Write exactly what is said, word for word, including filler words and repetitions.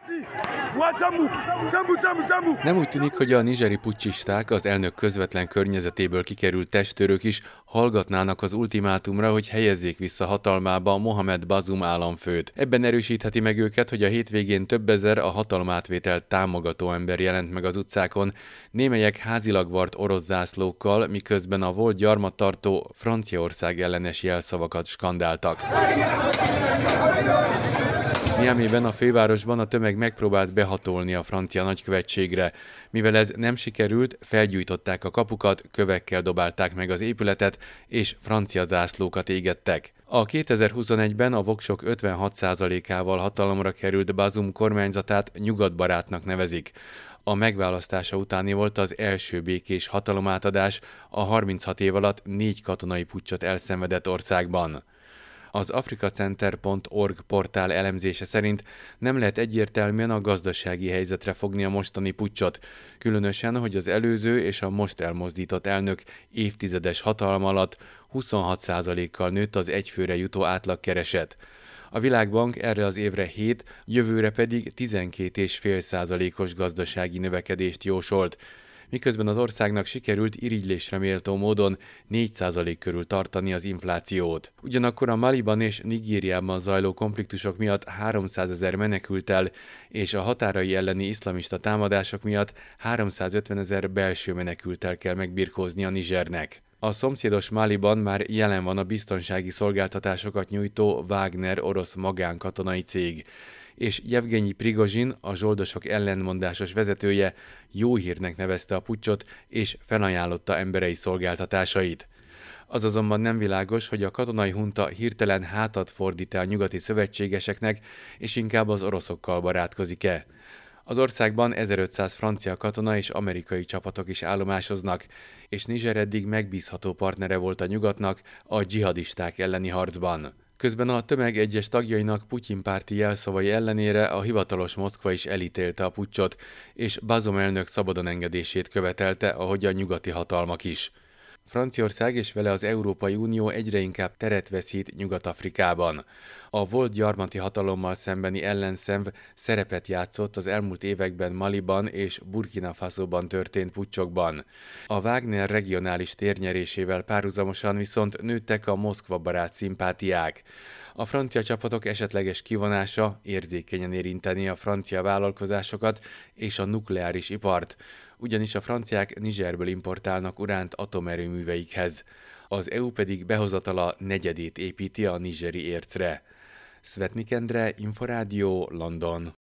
Nem úgy tűnik, hogy a nigeri puccsisták, az elnök közvetlen környezetéből kikerült testtörők is hallgatnának az ultimátumra, hogy helyezzék vissza hatalmába Mohamed Bazoum államfőt. Ebben erősítheti meg őket, hogy a hétvégén több ezer a hatalomátvételt támogató ember jelent meg az utcákon, némelyek házilag vart orosz zászlókkal, miközben a volt gyarmattartó Franciaország ellenes jelszavakat skandáltak. Niameyben, a fővárosban a tömeg megpróbált behatolni a francia nagykövetségre. Mivel ez nem sikerült, felgyújtották a kapukat, kövekkel dobálták meg az épületet, és francia zászlókat égettek. A kétezer-huszonegyben a voksok ötvenhat százalékával hatalomra került Bazoum kormányzatát nyugatbarátnak nevezik. A megválasztása utáni volt az első békés hatalomátadás a harminchat év alatt négy katonai puccsot elszenvedett országban. Az afrikacenter pont org portál elemzése szerint nem lehet egyértelműen a gazdasági helyzetre fogni a mostani puccsot, különösen, hogy az előző és a most elmozdított elnök évtizedes hatalma alatt huszonhat százalékkal nőtt az egyfőre jutó átlagkereset. A Világbank erre az évre hét, jövőre pedig tizenkét egész öt százalékos gazdasági növekedést jósolt, miközben az országnak sikerült irigylésre méltó módon négy százalék körül tartani az inflációt. Ugyanakkor a Maliban és Nigériában zajló konfliktusok miatt háromszázezer menekülttel és a határai elleni iszlamista támadások miatt háromszázötvenezer belső menekülttel kell megbirkózni a Nigernek. A szomszédos Maliban már jelen van a biztonsági szolgáltatásokat nyújtó Wagner orosz magánkatonai cég, és Jevgenyi Prigozsin, a zsoldosok ellentmondásos vezetője jó hírnek nevezte a puccsot, és felajánlotta emberei szolgáltatásait. Az azonban nem világos, hogy a katonai hunta hirtelen hátat fordít-e a nyugati szövetségeseknek, és inkább az oroszokkal barátkozik-e. Az országban ezerötszáz francia katona és amerikai csapatok is állomásoznak, és Niger eddig megbízható partnere volt a nyugatnak a dzsihadisták elleni harcban. Közben a tömeg egyes tagjainak Putyin párti jelszavai ellenére a hivatalos Moszkva is elítélte a puccsot, és Bazoum elnök szabadon engedését követelte, ahogy a nyugati hatalmak is. Franciaország és vele az Európai Unió egyre inkább teret veszít Nyugat-Afrikában. A volt gyarmati hatalommal szembeni ellenszenv szerepet játszott az elmúlt években Maliban és Burkina Fasoban történt puccsokban. A Wagner regionális térnyerésével párhuzamosan viszont nőttek a Moszkva barát szimpátiák. A francia csapatok esetleges kivonása érzékenyen érinteni a francia vállalkozásokat és a nukleáris ipart, ugyanis a franciák Nigerből importálnak uránt atomerőműveikhez. Az é u pedig behozatala negyedét építi a nigeri ércre. Szvetnik Endre, Inforádió, London.